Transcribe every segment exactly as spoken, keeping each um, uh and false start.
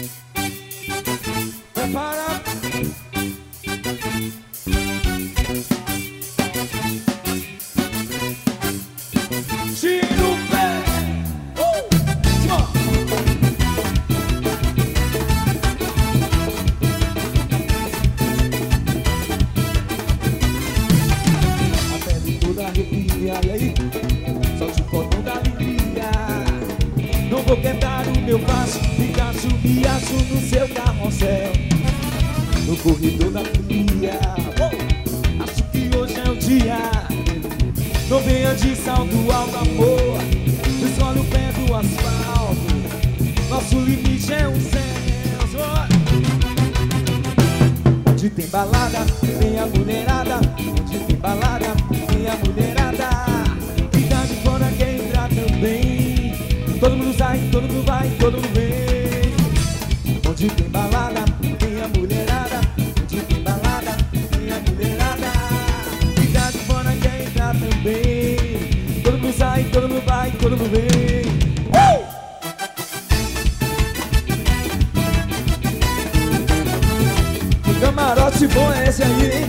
Prepara. Tira o pé. Uh! A pele toda arrepia, e aí? Só te cordão da alegria. Não vou quebrar o meu passo, ficar subiaço no seu carrossel. No corredor da folia, oh, acho que hoje é o dia. Não venha de salto alto, amor, escolhe o pé do asfalto. Nosso limite é um céu. Onde tem balada, tem a mulherada. Onde tem balada, tem a mulherada. Fica de fora, quer entrar também. Todo mundo sai, todo mundo vai, todo mundo vem. Onde tem balada, tem a mulherada. Onde tem balada, tem a mulherada. Fica de fora, quer entrar também. Todo mundo sai, todo mundo vai, todo mundo vem. Uh! Que camarote bom é esse aí, hein?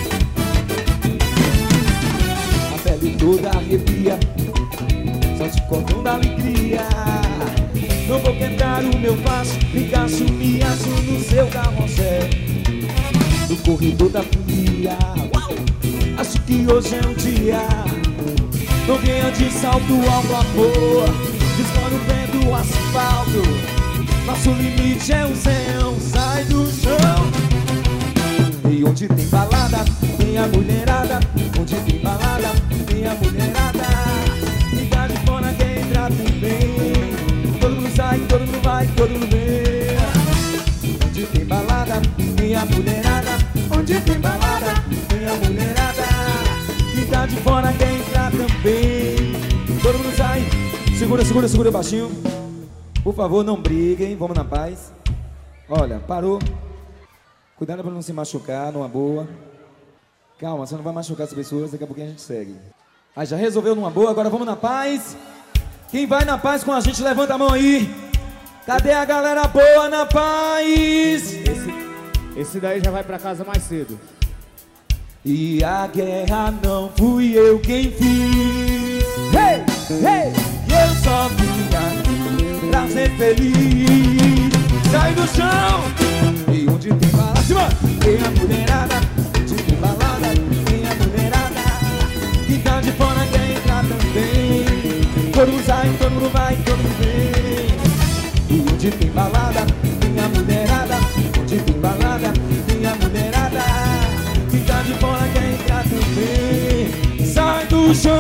A pele toda arrepia, só te cordão da alegria. Não vou quebrar o meu passo, ficar sumiaço no seu carrossel. No corredor da folia, acho que hoje é um dia. Não venha de salto alto, amor, escolhe o pé do asfalto. Nosso limite é o céu, sai do chão. E onde tem balada, tem a mulherada. Onde tem balada, tem a mulherada. Fica de fora, quer entrar também. Todo mundo sai, todo mundo vai, todo mundo vem. Onde tem balada, tem a mulherada. Onde tem balada, tem a mulherada. Fica de fora, quer entrar também. Todo mundo sai. Segura, segura, segura baixinho. Por favor, não briguem, vamos na paz. Olha, parou. Cuidado para não se machucar, numa boa. Calma, você não vai machucar as pessoas, daqui a pouquinho a gente segue. Aí já resolveu numa boa, agora vamos na paz. Quem vai na paz com a gente, levanta a mão aí. Cadê a galera boa na paz? Esse, esse daí já vai pra casa mais cedo. E a guerra não fui eu quem fiz. Hey, hey, eu só vim aqui pra ser feliz. Sai do chão. E onde tem balada, tem a mulherada. Onde tem balada, tem a mulherada. E tá de fora, quer entrar também. Todo mundo sai, todo mundo vai, todo mundo vem. E onde tem balada, tem a mulherada. Onde tem balada, tem a mulherada. E tá de fora, quer entrar também. Sai do chão.